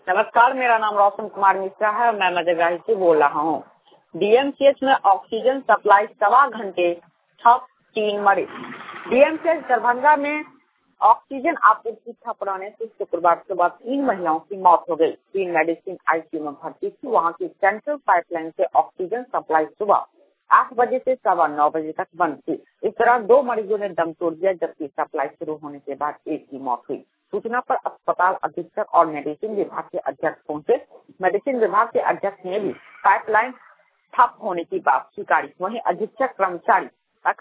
नमस्कार, मेरा नाम रोशन कुमार मिश्रा है और मैं मजेगाही से बोल रहा हूँ। डीएमसीएच में ऑक्सीजन सप्लाई 1.25 घंटे ठप, 3 मरीज। डीएमसीएच दरभंगा में ऑक्सीजन आपूर्ति ठप रहने से शुक्रवार सुबह 3 महिलाओं की मौत हो गई। 3 मेडिसिन आईसीयू में भर्ती थी। वहाँ की सेंट्रल पाइपलाइन से ऑक्सीजन सप्लाई सुबह 8 बजे से 9:15 बजे तक बंद थी। इस तरह 2 मरीजों ने दम तोड़ दिया, जबकि सप्लाई शुरू होने के बाद एक की मौत हुई। सूचना पर अस्पताल अधीक्षक और मेडिसिन विभाग के अध्यक्ष पहुंचे। मेडिसिन विभाग के अध्यक्ष ने भी पाइपलाइन ठप होने की बात स्वीकारी। वहीं अधीक्षक कर्मचारी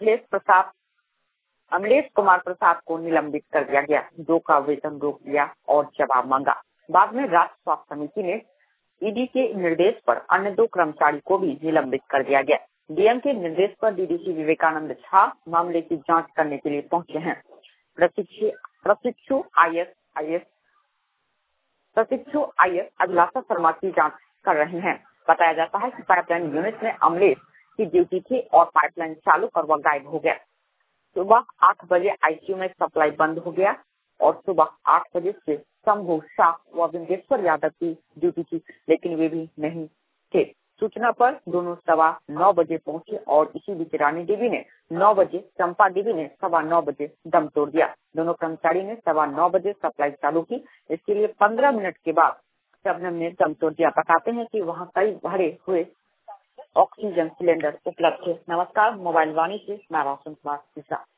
अमलेश कुमार प्रसाद को निलंबित कर दिया गया। 2 का वेतन रोक दिया और जवाब मांगा। बाद में राज्य स्वास्थ्य समिति ने ईडी के निर्देश पर अन्य 2 कर्मचारी को भी निलंबित कर दिया गया। डीएम के निर्देश पर डीडीसी विवेकानंद झा मामले की जांच करने के लिए पहुंचे हैं। प्रशिक्षु आईएएस अभिलाषा शर्मा की जांच कर रहे हैं। बताया जाता है कि पाइपलाइन यूनिट में अमलेश की ड्यूटी थी और पाइपलाइन चालू कर वह गायब हो गया। सुबह 8 बजे आईसीयू में सप्लाई बंद हो गया और सुबह 8 बजे से शंभू शाह व विंदेश्वर यादव की ड्यूटी थी, लेकिन वे भी नहीं थे। सूचना पर दोनों 9:15 बजे पहुंचे और इसी बीच रानी देवी ने 9 बजे, चंपा देवी ने 9:15 बजे दम तोड़ दिया। दोनों कर्मचारी ने 9:15 बजे सप्लाई चालू की। इसके लिए 15 मिनट के बाद शबनम ने दम तोड़ दिया। बताते हैं कि वहाँ कई भरे हुए ऑक्सीजन सिलेंडर उपलब्ध थे। नमस्कार, मोबाइल वाणी से मैं रोशन कुमार मिश्रा।